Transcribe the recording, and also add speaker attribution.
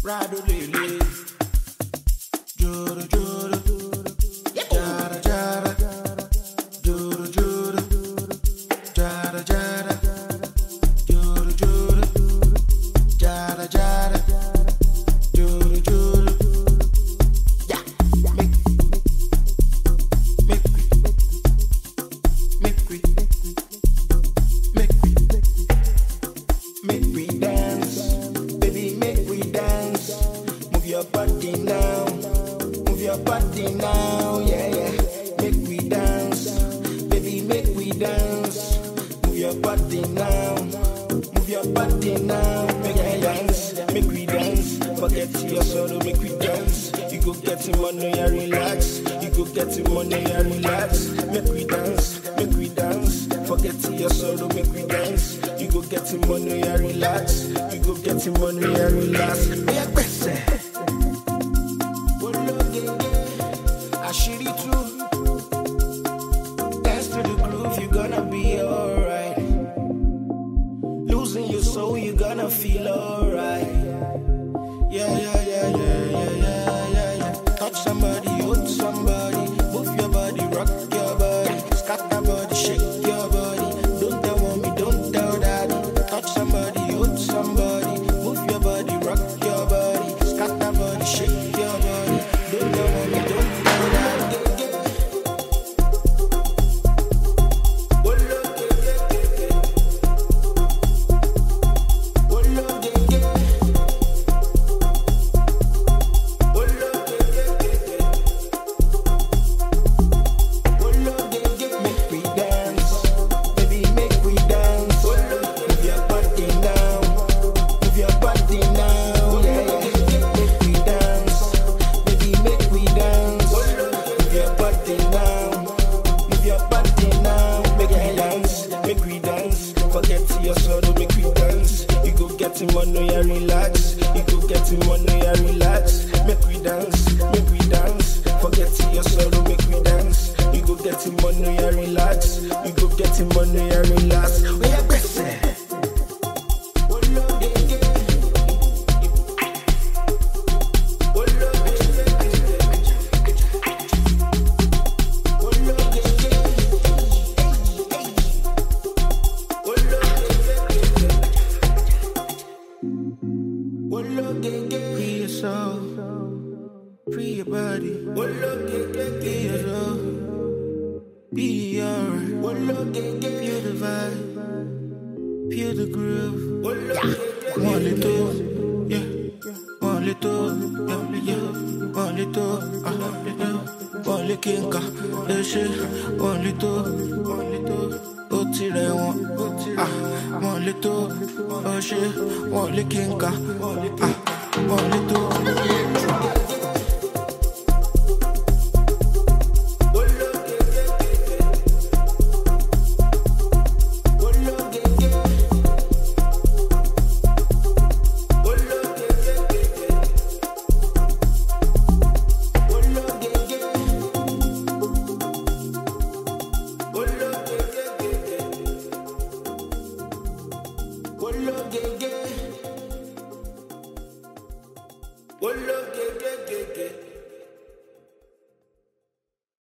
Speaker 1: Rado Lele, Joro Joro, Jara Jara, Joro Joro, Jara Jara, Joro Joro, Jara Jara, Joro Joro. Yeah, make we dance, baby, make we dance. Move your body now, move your body now, yeah, yeah. Make we dance, baby, make we dance. Move your body now, move your body now. Make we dance, make we dance. Forget your sorrow, make we dance. You go get him money and relax. You go get him money and relax. Make we dance, make we dance. Forget your sorrow, make we dance. You go get him money and relax. You go get him money and relax. Yeah, better. Ashiri true. Dance to the groove, you're gonna be alright. Losing your soul, you're gonna feel alright. Yeah, yeah, yeah, yeah, yeah, yeah, yeah, yeah. Touch somebody, hold somebody. Move your body, rock your body. Scatter body, shake your body. Don't tell mommy, don't tell daddy. Touch somebody, hold somebody. Move your body, rock your body. Scatter body, shake your body. Don't tell mommy, don't tell daddy. Make we dance, baby, make we dance. Move your body now, move your body now, yeah, yeah. Make we dance, baby, make we dance. Move your body now, move your body now. Make we dance, make we dance. Forget your sorrow, make we dance. You go get him money and relax. You go get him money and relax. Make we dance, make we dance. Forget your sorrow, make we dance. You go get him money and relax. You go get him money and relax. We are better. Free your soul, free your body, free your soul, be alright. Feel the vibe, feel the groove. One little, yeah, one little, yeah, yeah, one little, one little kinka, the shit, one little, oh tire one, one little, oh shit, one little kinka, one little.